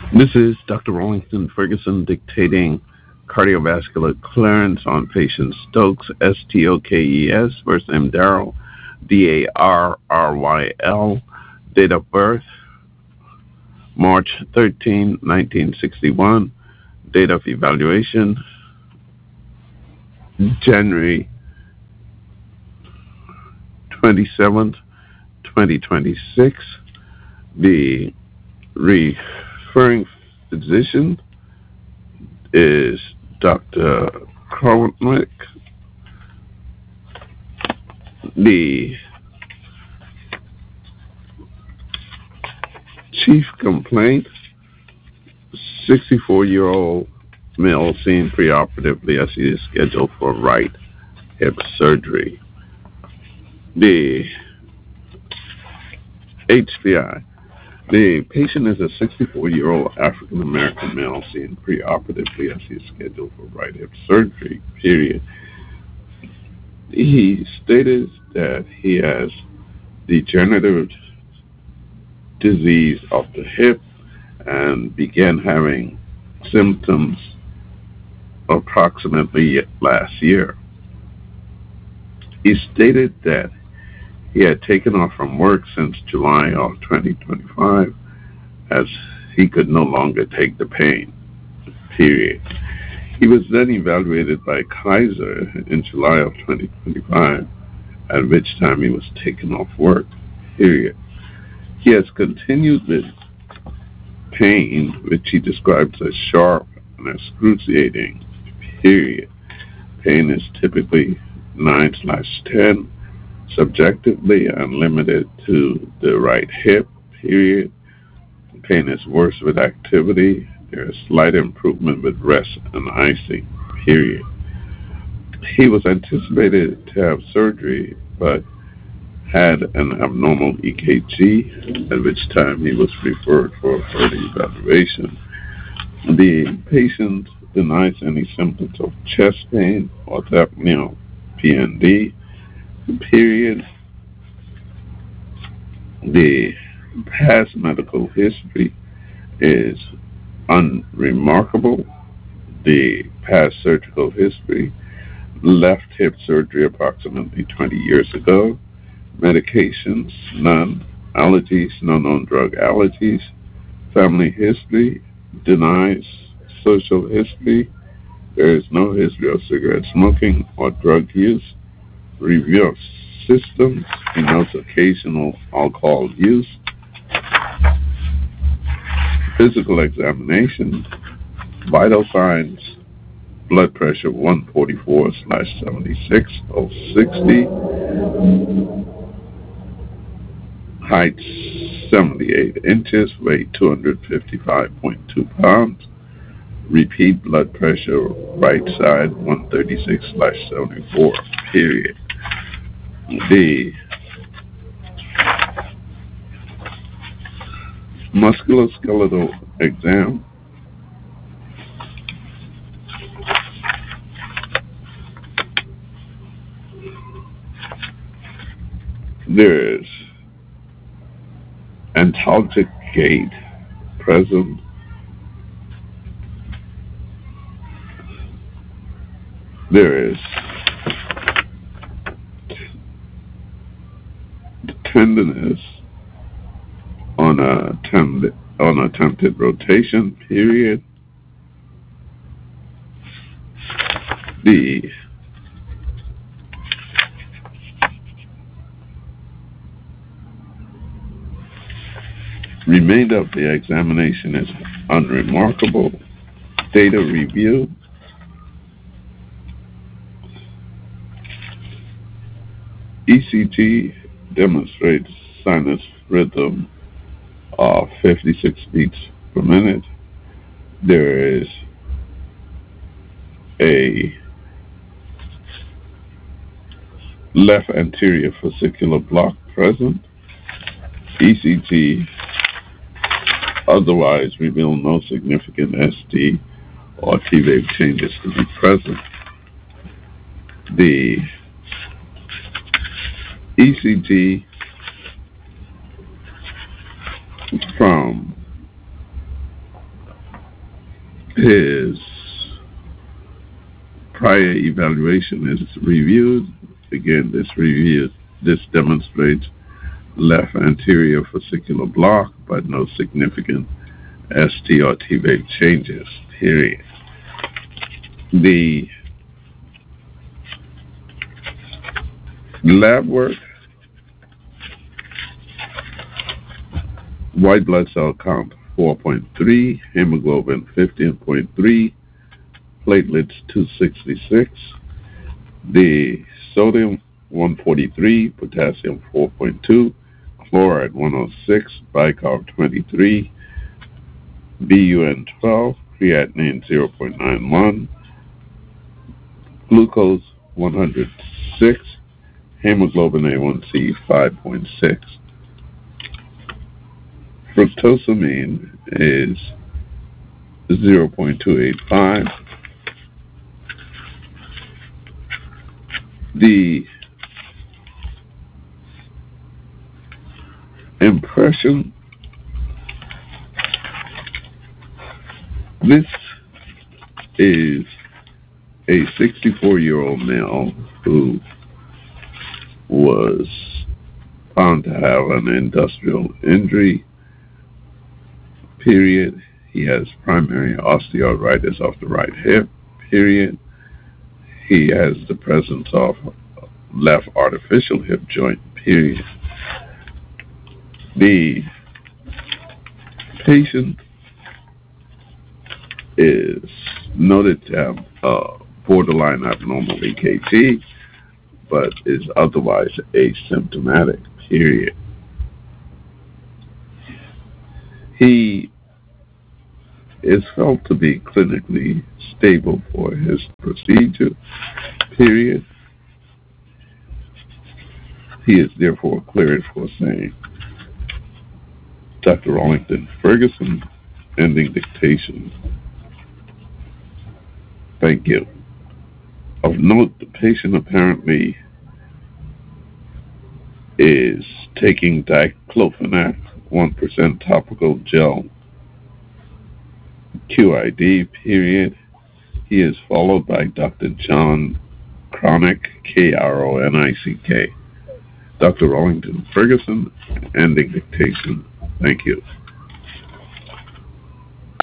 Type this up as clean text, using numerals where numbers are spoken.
This is Dr. Rollington Ferguson dictating cardiovascular clearance on patient Stokes, Stokes, first name Darryl, Darryl, date of birth, March 13, 1961, date of evaluation, January 27th, 2026. The referring physician is Dr. Kronick. The chief complaint, 64-year-old male seen preoperatively as he is scheduled for right hip surgery. The HPI. The patient is a 64-year-old African American male seen preoperatively as he is scheduled for right hip surgery, period. He stated that he has degenerative disease of the hip and began having symptoms approximately last year. He stated that he had taken off from work since July of 2025 as he could no longer take the pain, period. He was then evaluated by Kaiser in July of 2025, at which time he was taken off work, period. He has continued with pain, which he describes as sharp and excruciating, period. Pain is typically 9/10, subjectively and limited to the right hip, period. Pain is worse with activity. There is slight improvement with rest and icing, period. He was anticipated to have surgery, but had an abnormal EKG, at which time he was referred for further evaluation. The patient denies any symptoms of chest pain, orthopnea, PND, period. The past medical history is unremarkable. The past surgical history, left hip surgery approximately 20 years ago. Medications, none. Allergies, no known drug allergies. Family history, denies. Social history, there is no history of cigarette smoking or drug use. Review of systems, he notes occasional alcohol use. Physical examination, vital signs, blood pressure 144/76/60, height 78 inches, weight 255.2 pounds. Repeat blood pressure, right side 136/74, period. The musculoskeletal exam, there is antalgic gait present. There is tenderness on attempted rotation, period. The remainder of the examination is unremarkable. Data review, ECG demonstrates sinus rhythm of 56 beats per minute. There is a left anterior fascicular block present. ECG otherwise reveal no significant ST or T-wave changes to be present. The ECG from His prior evaluation is reviewed. Again, this demonstrates left anterior fascicular block, but no significant ST or T-wave changes, period. The lab work, white blood cell count 4.3, hemoglobin 15.3, platelets 266, the sodium 143, potassium 4.2, chloride 106, bicarb 23, BUN 12, creatinine 0.91, glucose 106, hemoglobin A1C 5.6. Fructosamine is 0.285. The impression, this is a 64-year-old male who was found to have an industrial injury, period. He has primary osteoarthritis of the right hip, period. He has the presence of left artificial hip joint, period. The patient is noted to have borderline abnormal EKG, but is otherwise asymptomatic, period. He is felt to be clinically stable for his procedure, period. He is therefore cleared for saying, Dr. Arlington Ferguson, ending dictation. Thank you. Of note, the patient apparently is taking diclofenac 1% topical gel, QID, period. He is followed by Dr. John Kronick, Kronick. Dr. Arlington Ferguson, ending dictation. Thank you.